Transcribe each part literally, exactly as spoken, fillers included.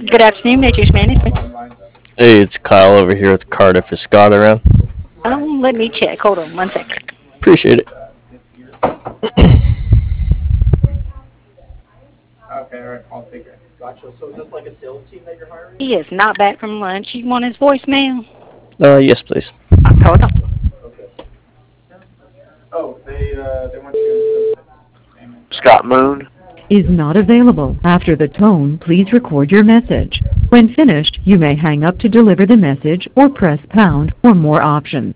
Good afternoon, Nature's Management. Hey, it's Kyle over here with Cardiff. Is Scott around? Um, let me check. Hold on one second. Appreciate it. He is not back from lunch. You want his voicemail? Uh, yes, please. Uh, hold on. Scott Moon. Is not available. After the tone, please record your message. When finished, you may hang up to deliver the message or press pound for more options.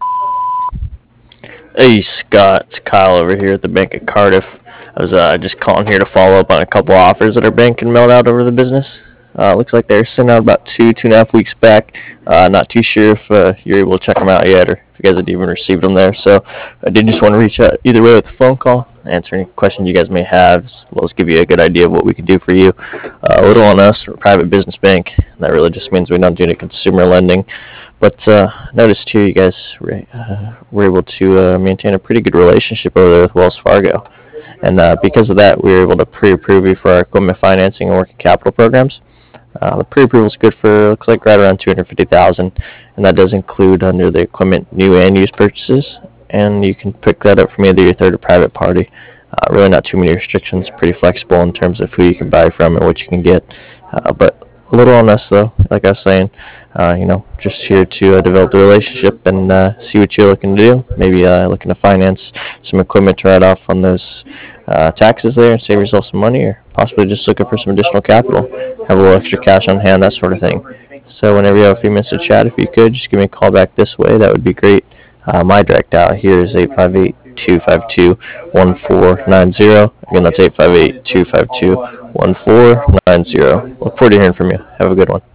Hey, Scott. It's Kyle over here at the Bank of Cardiff. I was uh, just calling here to follow up on a couple offers that our bank can mail out over the business. Uh, looks like they're sent out about two, two and a half weeks back. Uh, not too sure if uh, you're able to check them out yet or if you guys had even received them there. So I did just want to reach out either way with a phone call, answer any questions you guys may have, as well as give you a good idea of what we can do for you. Uh, a little on us, we're a private business bank. That really just means we don't do any consumer lending. But uh, noticed too, you guys were, uh, were able to uh, maintain a pretty good relationship over there with Wells Fargo. And uh, because of that, we were able to pre-approve you for our equipment financing and working capital programs. Uh, the pre-approval is good for, looks like, right around two hundred fifty thousand dollars, and that does include under the equipment new and used purchases, and you can pick that up from either your third or private party. Uh, really not too many restrictions, pretty flexible in terms of who you can buy from and what you can get, uh, but a little on us though, like I was saying, uh, you know, just here to uh, develop the relationship and uh, see what you're looking to do. Maybe uh, looking to finance some equipment to write off on those uh, taxes there and save yourself some money, or possibly just looking for some additional capital, have a little extra cash on hand, that sort of thing. So whenever you have a few minutes to chat, if you could, just give me a call back this way. That would be great. Uh, my direct dial here is eight five eight, two five two, one four nine zero. Again, that's eight five eight, two five two, one four nine zero. Look forward to hearing from you. Have a good one.